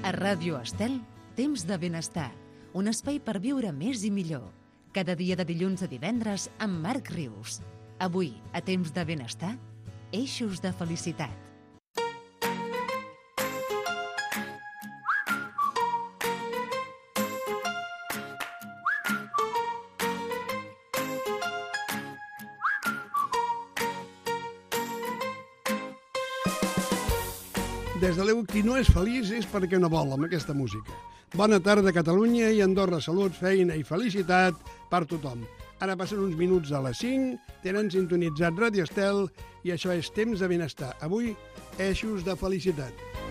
A Ràdio Estel, Temps de Benestar, un espai per viure més i millor. Cada dia de dilluns a divendres amb Marc Rius. Avui, a Temps de Benestar, eixos de felicitat. Des de l'EU, qui no és feliç és perquè no vol, amb aquesta música. Bona tarda, Catalunya i Andorra. Salut, feina i felicitat per tothom. Ara passen uns minuts a les 5, tenen sintonitzat Ràdio Estel i això és Temps de Benestar. Avui, eixos de felicitat.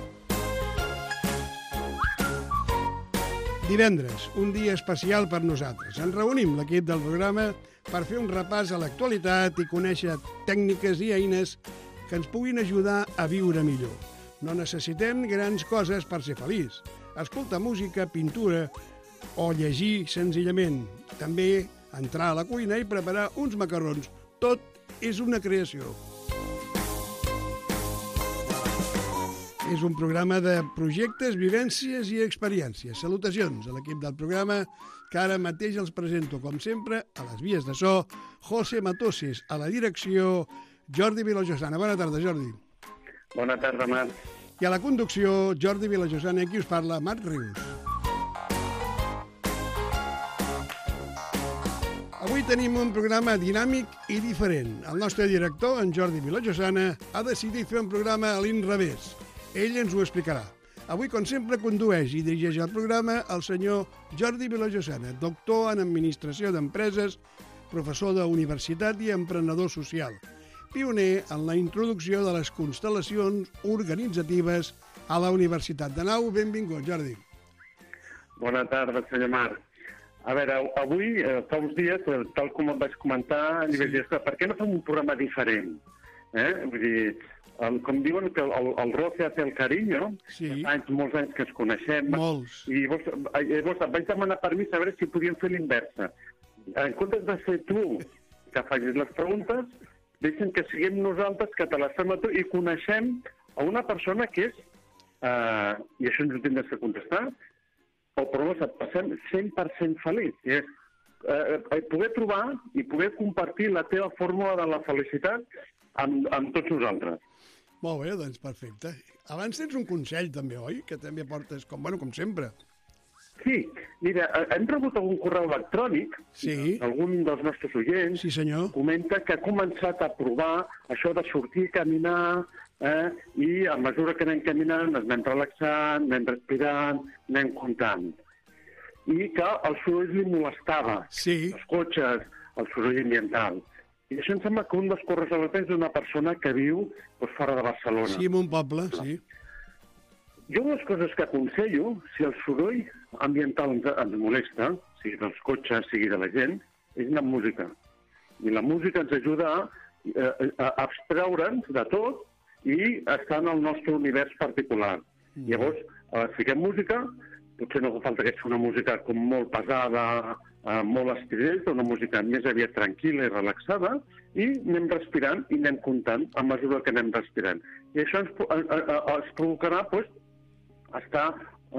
Divendres, un dia especial per nosaltres. Ens reunim l'equip del programa per fer un repàs a l'actualitat i conèixer tècniques i eines que ens puguin ajudar a viure millor. No necessitem grans coses per ser feliç. Escoltar música, pintura o llegir senzillament. També entrar a la cuina i preparar uns macarrons. Tot és una creació. És un programa de projectes, vivències i experiències. Salutacions a l'equip del programa, que ara mateix els presento, com sempre, a les vies de so, José Matoses, a la direcció, Jordi Vilajosana. Bona tarda, Jordi. Bona tarda, Marc. I a la conducció, Jordi Vilajosana, qui us parla, Marc Rius. Avui tenim un programa dinàmic i diferent. El nostre director, en Jordi Vilajosana, ha decidit fer un programa a l'inrevés. Ell ens ho explicarà. Avui, com sempre, condueix i dirigeix el programa el senyor Jordi Vilajosana, doctor en Administració d'Empreses, professor d'universitat i emprenedor social. Pioner en la introducció de les constel·lacions organitzatives a la Universitat de Nau. Benvingut, Jordi. Bona tarda, senyor Marc. A veure, avui, fa uns dies, tal com et vaig comentar, li vaig dir, per què no fem un programa diferent? Vull dir, com diuen que el roce hace el cariño, Sí. Molts anys que ens coneixem. Molts. I llavors et vaig demanar permís a veure si podíem fer l'inversa. En comptes de ser tu que facis les preguntes, deixen que siguem nosaltres que te les fem a tu i coneixem a una persona que és, i això ens ho tindràs que contestar, o però et passem 100% feliç. I és poder trobar i poder compartir la teva fórmula de la felicitat amb tots nosaltres. Molt bé, doncs perfecte. Abans tens un consell també, oi? Que també portes, com sempre. Sí, mira, hem rebut algun correu electrònic, Sí. algun dels nostres oients, Sí, senyor. comenta que ha començat a provar això de sortir a caminar, i a mesura que anem caminant ens anem relaxant, anem respirant, anem comptant. I que el soroll li molestava, Sí. els cotxes, el soroll ambiental. I això em sembla que un dels correus electrònics és una persona que viu fora de Barcelona. Sí, en un poble, sí. Jo les coses que aconsello, si el soroll ambiental ens molesta, sigui dels cotxes, sigui de la gent, és la música. I la música ens ajuda a abstreure'ns de tot i estar en el nostre univers particular. Llavors, fiquem música, potser no fa falta que sigui una música com molt pesada, molt estrident, una música més aviat tranquil·la i relaxada, i anem respirant i anem comptant a mesura que anem respirant. I això ens provocarà, estar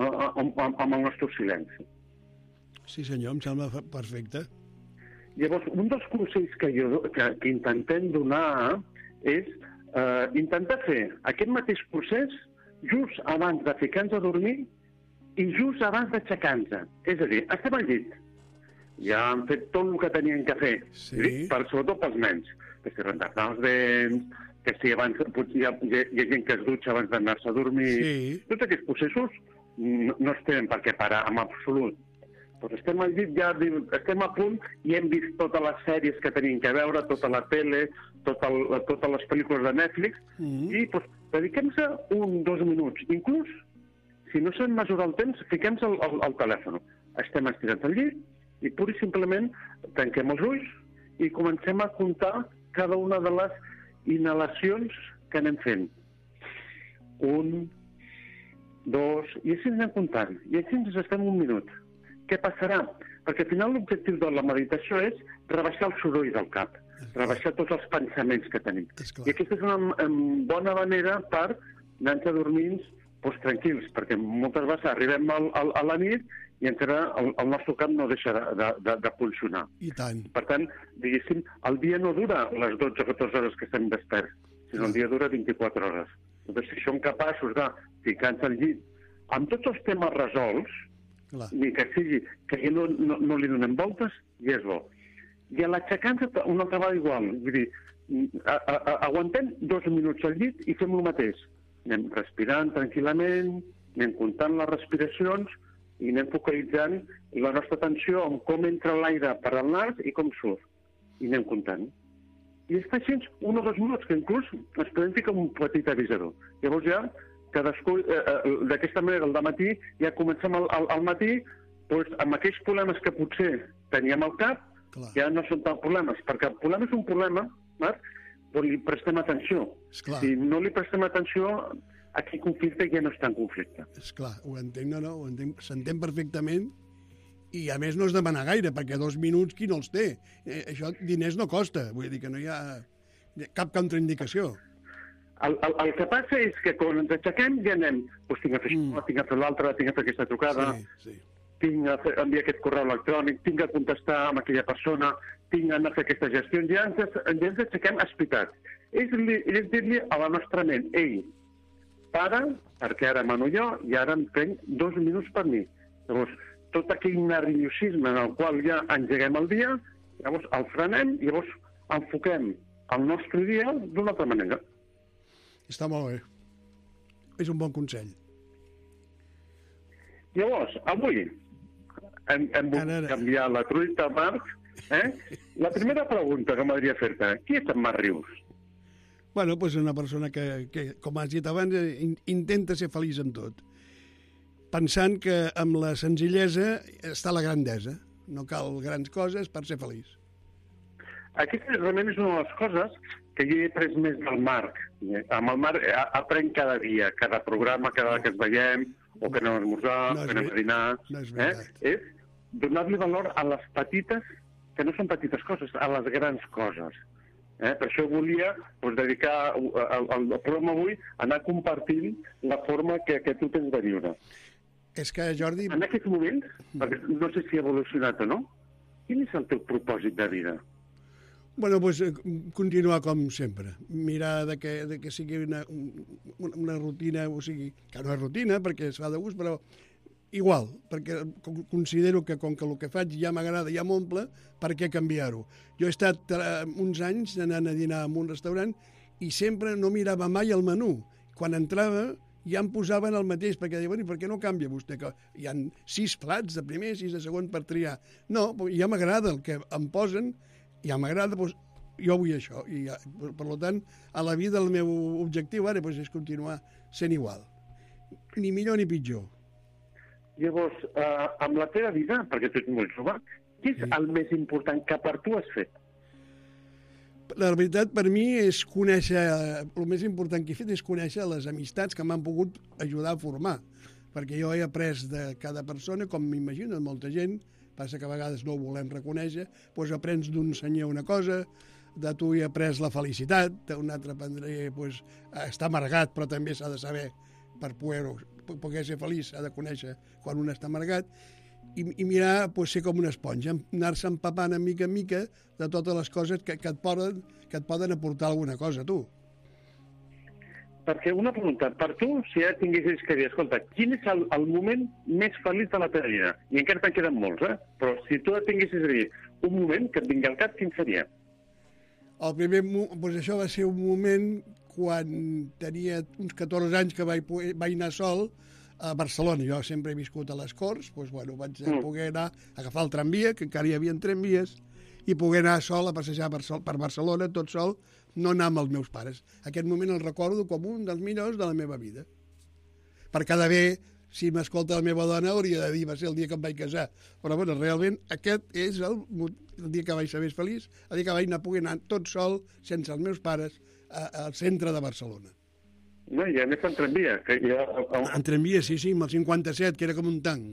amb el nostre silenci. Sí, senyor, em sembla perfecte. Llavors, un dels consells que intentem donar és intentar fer aquest mateix procés just abans de ficar-nos a dormir i just abans d'aixecar-nos. És a dir, estem al llit. Ja han fet tot el que tenien que fer, Sí. sobretot pels nens. Que si rentar-se els dents, que si abans hi ha gent que es dutxa abans d'anar-se a dormir. Sí. Tots aquests processos no es tenen per què parar, en absolut. Doncs estem al llit, ja estem a punt i hem vist totes les sèries que tenim que veure, tota la tele, totes les pel·lícules de Netflix, i dediquem-se 1-2 minuts. Inclús, si no sabem mesurar el temps, fiquem-se al telèfon. Estem estirats al llit i pur i simplement tanquem els ulls i comencem a comptar cada una de les inhalacions que anem fent. 1, 2, i així anem comptant. I així ens estem un minut. Què passarà? Perquè al final l'objectiu de la meditació és rebaixar el soroll del cap, rebaixar tots els pensaments que tenim. I aquesta és una bona manera per anar-nos a dormir doncs tranquils, perquè moltes vegades arribem a la nit i encara el nostre cap no deixa de funcionar. I tant. Per tant, diguéssim, el dia no dura les 12 o 14 hores que estem desperts, sinó el dia dura 24 hores. Llavors, si som capaços de ficar-nos al llit amb tots els temes resolts, ni que sigui que ja no li donem voltes, ja és bo. I a l'aixecar-nos una altra vegada igual. Vull dir, aguantem 2 minuts al llit i fem el mateix. Anem respirant tranquil·lament, anem comptant les respiracions i anem focalitzant la nostra atenció en com entra l'aire per al nas i com surt. I anem comptant. I es fa així 1 o 2 minuts, que inclús ens podem ficar un petit avisador. Llavors ja, cadascú, d'aquesta manera, al dematí, ja comencem al matí, doncs, amb aquells problemes que potser teníem al cap, ja no són tan problemes, perquè el problema és un problema, però li prestem atenció. Si no li prestem atenció, aquell conflicte ja no està en conflicte. Esclar, ho entenc, s'entén perfectament, i a més no es demana gaire, perquè 2 minuts qui no els té? Això diners no costa, vull dir que no hi ha cap contraindicació. El que passa és que quan ens aixequem ja anem, doncs tinc a fer això, tinc a fer l'altre, tinc a fer aquesta trucada, tinc a enviar aquest correu electrònic, tinc a contestar amb aquella persona, tinc a fer aquesta gestió, ja ens aixequem explicat. És dir-li a la nostra ment, ei, para, perquè ara mano jo i ara em prenc 2 minuts per mi. Llavors, tot aquell nerviosisme en el qual ja engeguem el dia, llavors el frenem i llavors enfoquem el nostre dia d'una altra manera. Està molt bé. És un bon consell. Llavors, avui hem volgut canviar la truita, Marc. La primera pregunta que m'hauria fer-te, qui és en Marc Rius? Bueno, doncs una persona que, com has dit abans, intenta ser feliç en tot. Pensant que amb la senzillesa està la grandesa. No cal grans coses per ser feliç. Aquesta realment és una de les coses que jo he après més del Marc. Amb el Marc aprenc cada dia, cada programa, cada vegada que ens veiem, o que anem a esmorzar, o que anem a dinar. No és veritat. És donar-li valor a les petites, que no són petites coses, a les grans coses. Per això volia dedicar el programa avui a anar compartint la forma que tu tens de viure. És que, Jordi... En aquests moments, perquè no sé si ha evolucionat o no, quin és el teu propòsit de vida? Bueno, doncs continuar com sempre. Mirar que sigui una rutina, o sigui, que no és rutina, perquè es fa de gust, però igual, perquè considero que com que el que faig ja m'agrada, ja m'omple, per què canviar-ho? Jo he estat uns anys anant a dinar en un restaurant i sempre no mirava mai el menú. Quan entrava ja em posaven el mateix, perquè diuen, per què no canvia vostè? Que hi ha 6 plats de primer, 6 de segon per triar. No, ja m'agrada el que em posen, ja m'agrada, doncs jo vull això. I, per tant, a la vida el meu objectiu ara és continuar sent igual. Ni millor ni pitjor. Llavors, amb la teva vida, perquè tu ets molt jove, què és el més important que per tu has fet? La veritat, per mi, és conèixer... El més important que he fet és conèixer les amistats que m'han pogut ajudar a formar. Perquè jo he après de cada persona, com m'imagino, molta gent, passa que a vegades no ho volem reconèixer, doncs aprens d'un senyor una cosa, de tu he après la felicitat, d'un altre aprendré estar amargat, però també s'ha de saber, per poder ser feliç, s'ha de conèixer quan un està amargat, i mirar ser com una esponja, anar-se empapant en mica de totes les coses que et poden aportar alguna cosa a tu. Perquè una pregunta, per tu, si ja tinguessis que dir, escolta, quin és el moment més feliç de la teva vida? I encara te'n queden molts, però si tu tinguessis a dir un moment que et vingui al cap, quin seria? El primer, doncs això va ser un moment quan tenia uns 14 anys que vaig anar sol a Barcelona. Jo sempre he viscut a les Corts, doncs, vaig poder anar a agafar el tramvia, que encara hi havia tramvies, i poder anar sol a passejar per Barcelona, tot sol, no anar amb els meus pares. Aquest moment el recordo com un dels millors de la meva vida. Per cada bé, si m'escolta la meva dona, hauria de dir, va ser el dia que em vaig casar. Però, realment, aquest és el dia que vaig ser més feliç, el dia que vaig poder anar tot sol, sense els meus pares, al centre de Barcelona. No, i a més en tramvia. En tramvia, sí, amb el 57, que era com un tanc.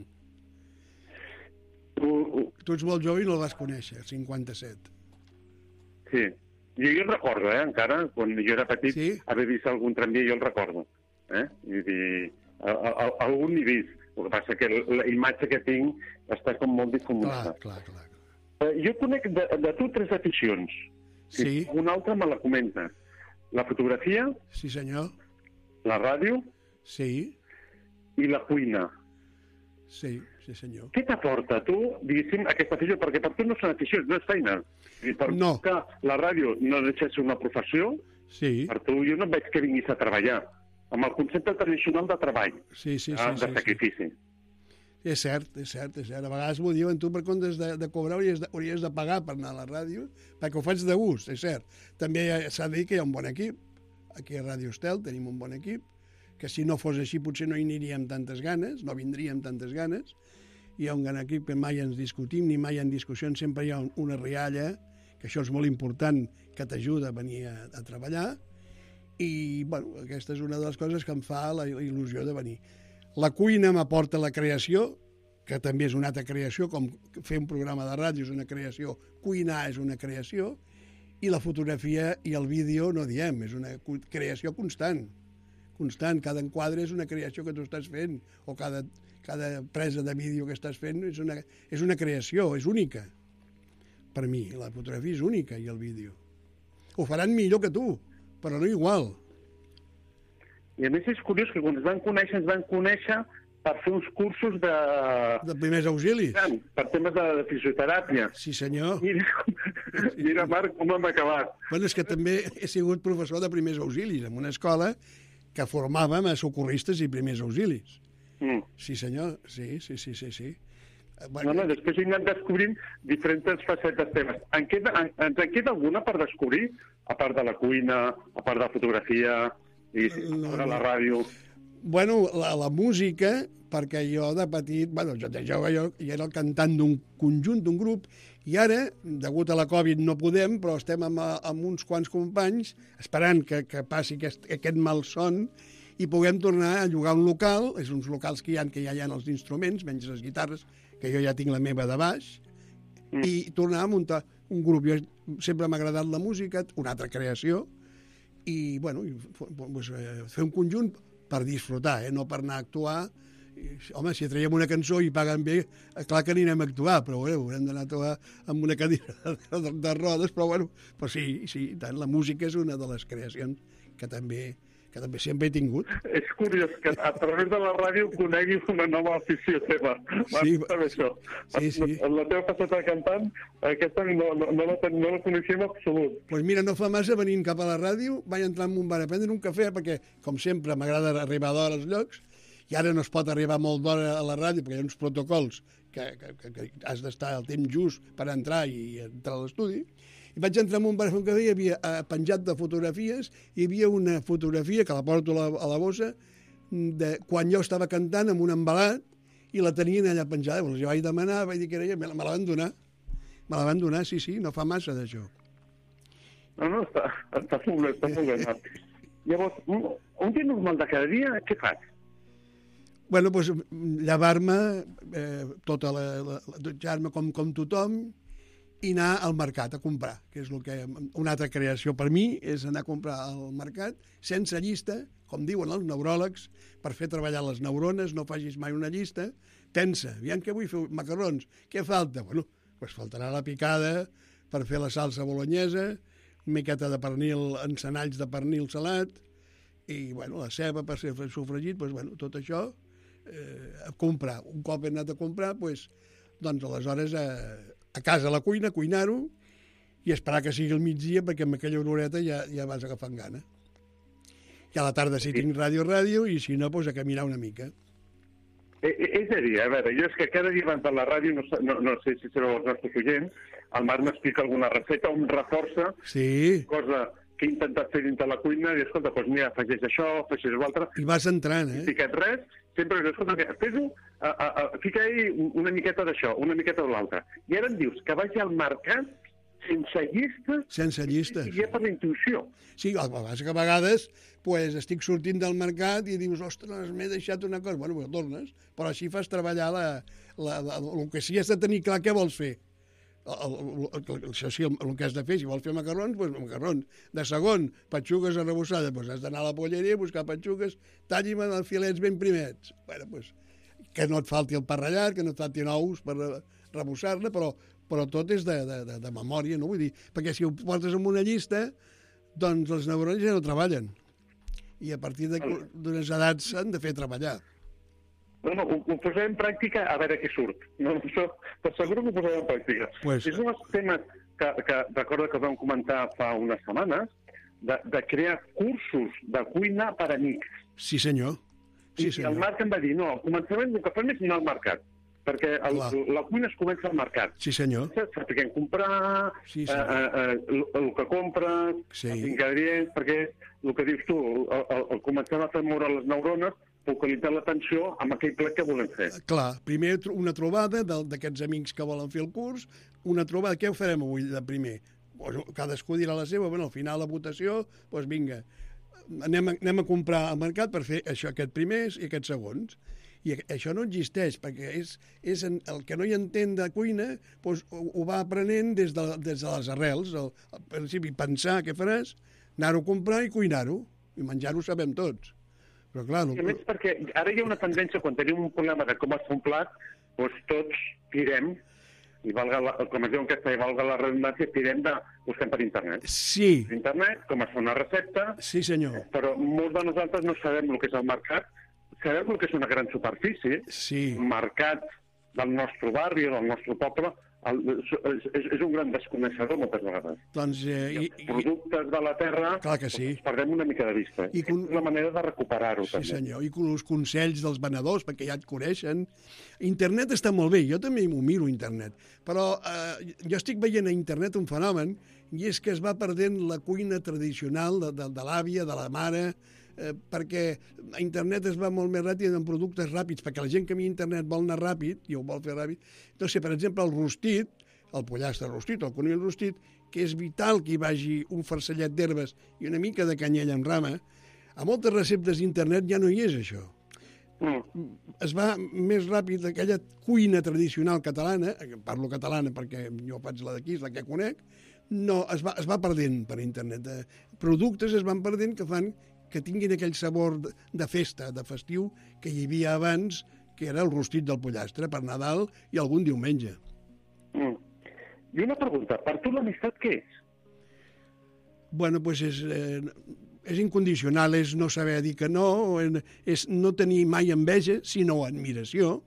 Tu ets molt jove i no el vas conèixer, el 57. Sí. Jo el recordo, encara, quan jo era petit, haver vist algun tramvia, jo el recordo. algun n'he vist. El que passa que la imatge que tinc està com molt difuminada. Clar. Jo conec de tu 3 aficions. Sí. Una altra me la comenta. La fotografia, Sí, senyor. la ràdio Sí, i la cuina. sí, senyor. Què t'aporta, tu, diguéssim, aquesta afició? Perquè per tu no són aficions, no és feina. I per No. que la ràdio no deixa de ser una professió, Sí, per tu jo no veig que vinguis a treballar. Amb el concepte tradicional de treball, sí. de sacrifici. És cert. A vegades m'ho diuen, tu per comptes de cobrar hauries de pagar per anar a la ràdio, perquè ho faig de gust, és cert. També s'ha de dir que hi ha un bon equip. Aquí a Ràdio Estel tenim un bon equip, que si no fos així potser no hi aniríem tantes ganes, no vindríem tantes ganes. Hi ha un gran equip que mai ens discutim, ni mai en discussions, sempre hi ha una rialla, que això és molt important, que t'ajuda a venir a treballar. I, bueno, aquesta és una de les coses que em fa la il·lusió de venir. La cuina m'aporta la creació, que també és una altra creació, com fer un programa de ràdio és una creació, cuinar és una creació, i la fotografia i el vídeo no diem, és una creació constant. Cada enquadre és una creació que tu estàs fent, o cada presa de vídeo que estàs fent és una creació, és única. Per mi, la fotografia és única i el vídeo. Ho faran millor que tu, però no igual. I a més és curiós que quan ens van conèixer per fer uns cursos De primers auxilis. per temes de fisioteràpia. Sí, senyor. Mira, Marc, com hem acabat. Bueno, és que també he sigut professor de primers auxilis en una escola que formàvem a socorristes i primers auxilis. Sí, senyor, sí. Bueno, després he anat descobrint diferents facetes temes. Ens en queda alguna per descobrir? A part de la cuina, a part de la fotografia, i de la ràdio. Bueno, la música, perquè jo de petit, jo era el cantant d'un conjunt, d'un grup, i ara, degut a la Covid, no podem, però estem amb uns quants companys esperant que passi aquest malson i puguem tornar a llogar un local, és uns locals que ja hi ha els instruments, menys les guitarres, que jo ja tinc la meva de baix, i tornar a muntar un grup. Jo sempre m'ha agradat la música, una altra creació, i, bueno, fer un conjunt per disfrutar, no per anar a actuar. Home, si traiem una cançó i paguen bé, clar que anirem a actuar, però haurem d'anar a actuar amb una cadira de rodes, però sí, i tant, la música és una de les creacions que també sempre he tingut. És curiós que a través de la ràdio coneguis una nova afició teva. Sí, això. Sí. La teva faceta de cantant, aquesta no la coneixem en absolut. Doncs mira, no fa massa venint cap a la ràdio, vaig entrar en un bar a prendre un cafè, perquè, com sempre, m'agrada arribar d'hora als llocs, i ara no es pot arribar molt d'hora a la ràdio, perquè hi ha uns protocols que has d'estar al temps just per entrar i entrar a l'estudi. I vaig entrar en un bar a fer un cafè, hi havia penjat de fotografies, hi havia una fotografia, que la porto a la bossa, de quan jo estava cantant amb un embalat, i la tenien allà penjada. Llavors jo vaig demanar, vaig dir que era ella, me la van donar. Me la van donar, sí, no fa massa d'això. No, està molt bé. Llavors, un dia normal de cada dia, què fas? Bueno, doncs llevar-me, dutxar-me com tothom, i anar al mercat a comprar, que és una altra creació per mi, és anar a comprar al mercat sense llista, com diuen els neuròlegs, per fer treballar les neurones, no facis mai una llista, pensa, aviam què vull fer, macarrons, què falta? Bueno, doncs faltarà la picada per fer la salsa bolognesa, una miqueta de pernil, encenalls de pernil salat, i la ceba per fer sofregit, tot això a comprar. Un cop he anat a comprar, doncs aleshores a casa a la cuina, cuinar-ho, i esperar que sigui el migdia, perquè amb aquella horeta ja vas agafant gana. I a la tarda si tinc ràdio, i si no, a caminar una mica. És a dir, a veure, jo és que cada dia abans de la ràdio, no sé si sereu els nostres oients, el Marc m'explica alguna recepta, un reforça, cosa que he intentat fer dintre la cuina, i escolta, doncs mira, afegeix això, afegeix l'altre. I vas entrant, No he ficat res, sempre dius, escolta, fes-ho, fica-hi una miqueta d'això, una miqueta de l'altre. I ara em dius que vagi al mercat sense llista? Sense llista. I ja per la intuïció. Sí, el que passa que a vegades estic sortint del mercat i dius, ostres, m'he deixat una cosa. Bueno, tornes, però així fas treballar el que sí has de tenir clar què vols fer. Això sí, el que has de fer, si vols fer macarrons, doncs macarrons. De segon, petxugues arrebossades, doncs has d'anar a la polleria a buscar petxugues, talli-me els filets ben primets. Bueno, doncs, que no et falti el pa ratllat, que no et faltin ous per rebossar-ne, però tot és de memòria, no? Vull dir, perquè si ho portes en una llista, doncs els neurons ja no treballen. I a partir d'unes edats s'han de fer treballar. No, ho posarem en pràctica a veure què surt. No, això t'asseguro que ho posarem en pràctica. Pues... És un dels temes que recordo que vam comentar fa unes setmanes, de crear cursos de cuina per a amics. Sí, senyor. Sí, I el Marc em va dir, no, al començament el que fem és anar al mercat, perquè la cuina es comença al mercat. Sí, senyor. Sapiguem comprar, sí, el que compres, els ingredients, perquè el que dius tu, el començar a fer moure les neurones, focalitzar l'atenció amb aquell plat que volem fer. Clar, primer una trobada d'aquests amics que volen fer el curs, una trobada, què ho farem avui de primer? Cadascú dirà la seva, bueno, al final la votació, doncs vinga, anem a comprar al mercat per fer això, aquest primers i aquests segons. I això no existeix, perquè és el que no hi entén de cuina, doncs ho va aprenent des de les arrels. Al principi, pensar què faràs, anar-ho a comprar i cuinar-ho, i menjar-ho sabem tots. Però clar... A més, perquè ara hi ha una tendència, quan tenim un problema de com es fa un plat, doncs tots tirem, i com es diu en castellà, valga la redundància, busquem per internet. Sí. Per internet, com es fa una recepta... Sí, senyor. Però molts de nosaltres no sabem el que és el mercat, sabem el que és una gran superfície, un mercat del nostre barri o del nostre poble, és un gran desconeixedor moltes vegades. Doncs, els productes de la terra els perdem una mica de vista. És la manera de recuperar-ho. Sí, senyor, i els consells dels venedors, perquè ja et coneixen. Internet està molt bé, jo també m'ho miro, internet, però jo estic veient a internet un fenomen, i és que es va perdent la cuina tradicional de l'àvia, de la mare, perquè a internet es va molt més ràpid en productes ràpids, perquè la gent que a mi internet vol anar ràpid, i ho vol fer ràpid. No sé, per exemple, el rostit, el pollastre rostit, el conill rostit, que és vital que hi vagi un farcellet d'herbes i una mica de canyella en rama, a moltes receptes d'internet ja no hi és això. Es va més ràpid aquella cuina tradicional catalana, parlo catalana perquè jo faig la d'aquí, és la que conec, no, es va perdent per internet. Productes es van perdent que fan que tinguin aquell sabor de festa, de festiu, que hi havia abans, que era el rostit del pollastre per Nadal i algun diumenge. I una pregunta, per tu l'amistat què és? Bueno, doncs és incondicional, és no saber dir que no, és no tenir mai enveja, sinó admiració,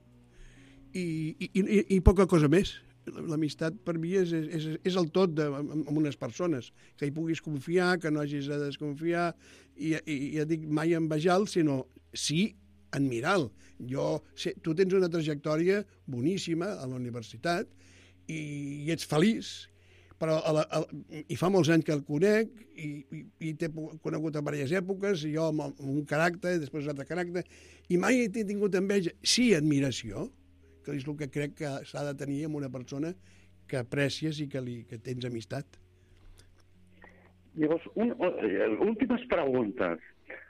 i poca cosa més. L'amistat per mi és el tot amb unes persones, que hi puguis confiar, que no hagis de desconfiar, i ja dic, mai envejar-lo, sinó sí admirar-lo. Tu tens una trajectòria boníssima a la universitat i ets feliç, però i fa molts anys que el conec i t'he conegut en diverses èpoques, i jo amb un caràcter, després un altre caràcter, i mai he tingut enveja, sí admiració, que és el que crec que s'ha de tenir amb una persona que aprecies i que tens amistat. Llavors, últimes preguntes.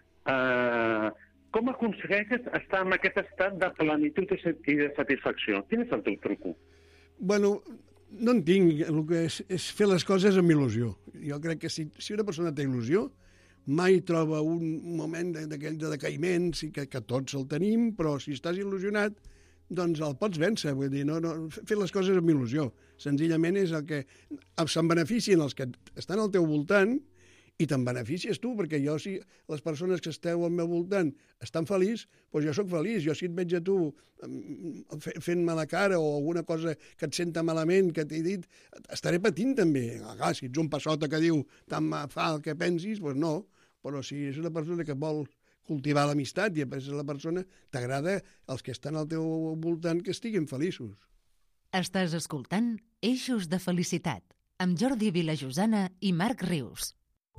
Com aconsegueixes estar en aquest estat de plenitud i de satisfacció? Quin és el teu truco? Bueno, no en tinc. El que és fer les coses amb il·lusió. Jo crec que si una persona té il·lusió, mai troba un moment d'aquell de decaïment, sí que tots el tenim, però si estàs il·lusionat, doncs el pots vèncer, vull dir, fer les coses amb il·lusió. Senzillament és el que se'n beneficien els que estan al teu voltant i te'n beneficies tu, perquè jo, si les persones que esteu al meu voltant estan feliços, doncs jo sóc feliç. Jo, si et veig a tu fent-me la cara o alguna cosa que et senta malament, que t'he dit, estaré patint també. Clar, si ets un passota que diu tant me fa el que pensis, doncs no. Però si és una persona que vol cultivar l'amistat i a més la persona t'agrada els que estan al teu voltant que estiguin feliços. Estàs escoltant Eixos de Felicitat amb Jordi Vilajosana i Marc Rius.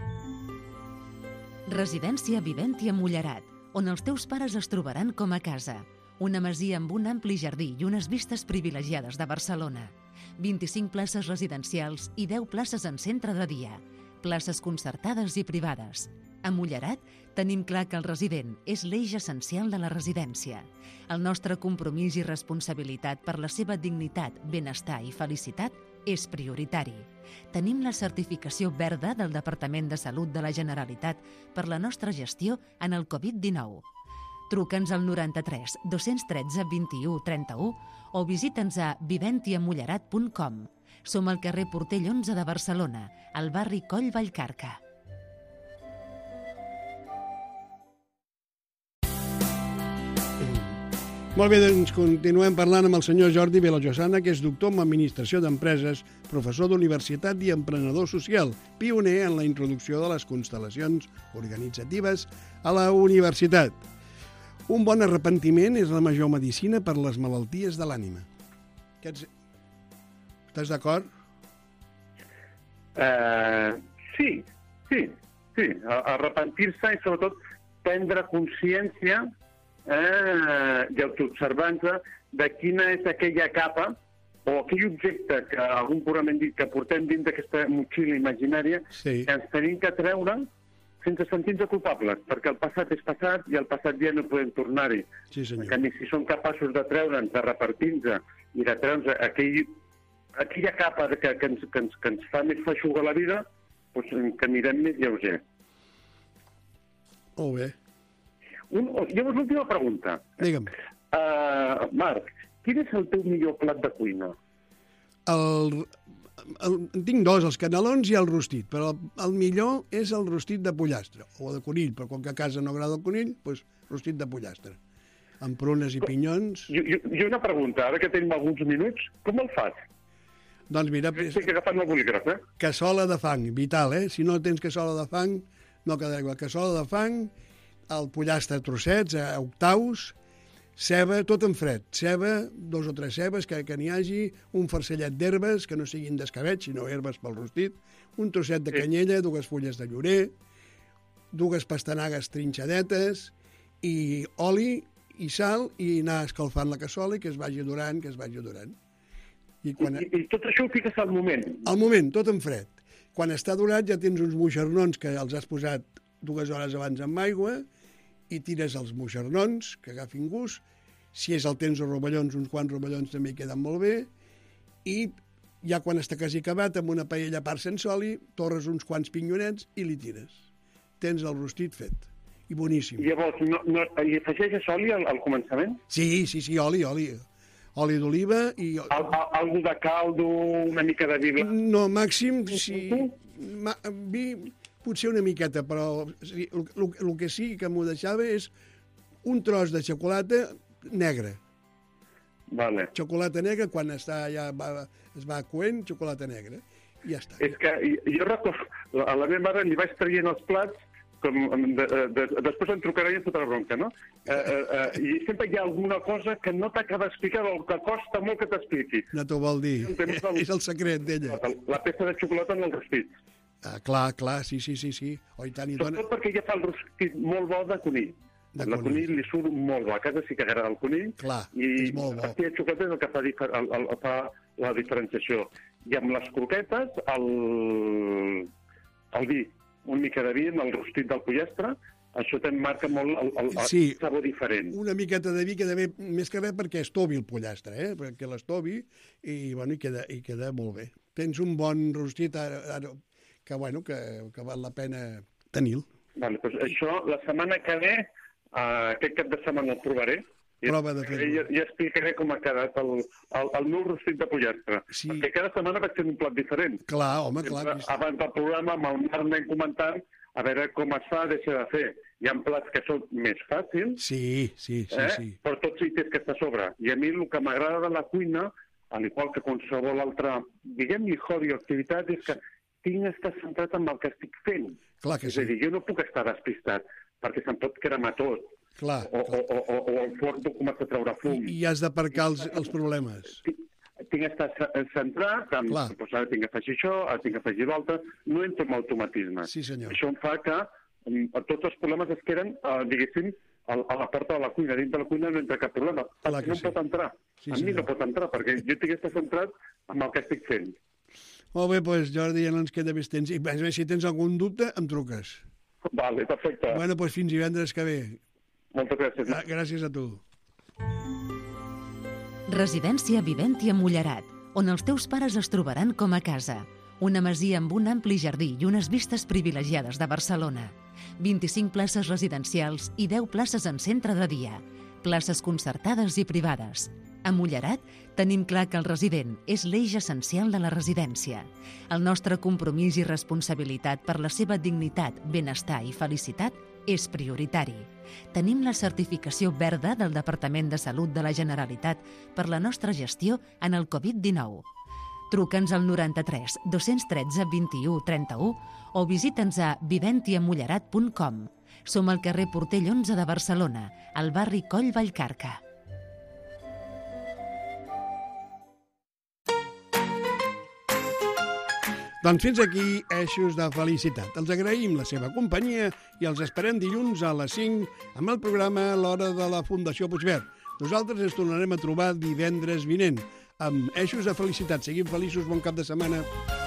Residència Viventi a Mullerat, on els teus pares es trobaran com a casa. Una masia amb un ampli jardí i unes vistes privilegiades de Barcelona. 25 places residencials i 10 places en centre de dia. Places concertades i privades. A Mullerat tenim clar que el resident és l'eix essencial de la residència. El nostre compromís i responsabilitat per la seva dignitat, benestar i felicitat és prioritari. Tenim la certificació verda del Departament de Salut de la Generalitat per la nostra gestió en el Covid-19. Truca'ns al 93 213 21 31 o visita'ns a viventiamullerat.com. Som al carrer Portell 11 de Barcelona, al barri Coll Vallcarca. Molt bé, doncs continuem parlant amb el senyor Jordi Vilajosana, que és doctor en Administració d'Empreses, professor d'universitat i emprenedor social, pioner en la introducció de les constel·lacions organitzatives a la universitat. Un bon arrepentiment és la major medicina per les malalties de l'ànima. Estàs d'acord? Sí. Arrepentir-se i sobretot prendre consciència i autoobservança de quina és aquella capa o aquell objecte que algun programa hem dit que portem dins d'aquesta motxilla imaginària que ens tenim que treure sense sentir-nos culpables, perquè el passat és passat i el passat ja no podem tornar-hi. Sí, senyor. En canvi, si som capaços de treure'ns, de repartir-nos i de treure'ns aquella capa que ens fa més feixuga la vida, doncs que anirem més lleuger. Molt bé. Llavors, l'última pregunta. Digue'm. Marc, quin és el teu millor plat de cuina? Tinc dos, els canelons i el rostit, però el millor és el rostit de pollastre, o de conill, però com que a casa no agrada el conill, doncs rostit de pollastre, amb prunes i pinyons. I una pregunta, ara que tenim alguns minuts, com el fas? Doncs mira... Estic agafant el bolígraf, Cassola de fang, vital, Si no tens cassola de fang, no queda igual. Cassola de fang, el pollastre a trossets, a octaus, ceba, tot en fred. Ceba, 2 o 3 cebes, que n'hi hagi, un farcellet d'herbes, que no siguin d'escabetx, sinó herbes pel rostit, un trosset de canyella, 2 fulles de llorer, 2 pastanagues trinxadetes, i oli i sal, i anar escalfant la cassola i que es vagi durant, I tot això ho fiques al moment? Al moment, tot en fred. Quan està durat ja tens uns moixernons que els has posat 2 hores abans amb aigua i tires els moixernons, que agafin gust. Si és el temps de rovellons, uns quants rovellons també hi queden molt bé. I ja quan està quasi acabat, amb una paella a part sense oli, torres uns quants pinyonets i li tires. Tens el rostit fet. I boníssim. I llavors, hi afegeixes oli al començament? Sí, oli. Oli d'oliva i... Algo de caldo, una mica de vi? No, màxim, sí. Vi, potser una miqueta, però el que sí que m'ho deixava és un tros de xocolata negra. Vale. Xocolata negra, quan es va coent, xocolata negra. I ja està. És que jo recordo, a la meva mare li vaig traient els plats, després em trucarà i em fotrà bronca, no? I sempre hi ha alguna cosa que no t'acaba d'explicar o que costa molt que t'expliqui. No t'ho vol dir. És el secret d'ella. La peça de xocolata en el rostit. Clar, sí. Oh, i tant, Sobretot perquè ja fa el rostit molt bo de conill. El conill li surt molt bo. A casa sí que agrada el conill. Clar, és molt bo. I la pastilla de xocolata és el que fa la diferenciació. I amb les croquetes, el vi, una mica de vi en el rostit del pollastre, això te'n marca molt el sabor diferent. Una miqueta de vi queda bé, més que bé perquè estovi el pollastre, perquè l'estovi i queda molt bé. Tens un bon rostit que val la pena tenir-lo. Vale, doncs això, la setmana que ve, aquest cap de setmana el provaré. Prova de fer-ho. Ja explicaré com ha quedat el meu rostit de pollastre. Sí. Perquè cada setmana vaig fent un plat diferent. Clar, home, clar. Abans del programa, amb el Marc anem comentant a veure com es fa, deixa de fer. Hi ha plats que són més fàcils. Sí. Però tots hi tens que estar a sobre. I a mi el que m'agrada de la cuina, al igual que qualsevol altra, diguem-li hobby o activitat, és que tinc d'estar centrat en el que estic fent. Clar que sí. És a dir, jo no puc estar despistat, perquè se'm pot cremar tot. Clar. O el forn comença a treure fum. I has d'aparcar els problemes. Tinc d'estar centrat, doncs ara tinc que afegir això, ara tinc que afegir l'altre, no entro en automatisme. Sí, senyor. Això em fa que tots els problemes es queden, diguéssim, a la porta de la cuina. Dins de la cuina no entra cap problema. No em pot entrar. A mi no pot entrar, perquè jo tinc d'estar centrat en el que estic fent. Molt bé, doncs Jordi, ja no ens queda més temps. I si tens algun dubte, em truques. Vale, perfecte. Bueno, doncs fins divendres que ve. Moltes gràcies. Gràcies a tu. Residència Viventi a Mollerat, on els teus pares es trobaran com a casa. Una masia amb un ampli jardí i unes vistes privilegiades de Barcelona. 25 places residencials i 10 places en centre de dia. Places concertades i privades. A Mullerat tenim clar que el resident és l'eix essencial de la residència. El nostre compromís i responsabilitat per la seva dignitat, benestar i felicitat és prioritari. Tenim la certificació verda del Departament de Salut de la Generalitat per la nostra gestió en el Covid-19. Truca'ns al 93 213 21 31 o visita'ns a viventiamullerat.com. Som al carrer Portell 11 de Barcelona, al barri Coll Vallcarca. Doncs fins aquí Eixos de Felicitat. Els agraïm la seva companyia i els esperem dilluns a les 5 amb el programa L'Hora de la Fundació Puigverd. Nosaltres ens tornarem a trobar divendres vinent amb Eixos de Felicitat. Seguim feliços, bon cap de setmana.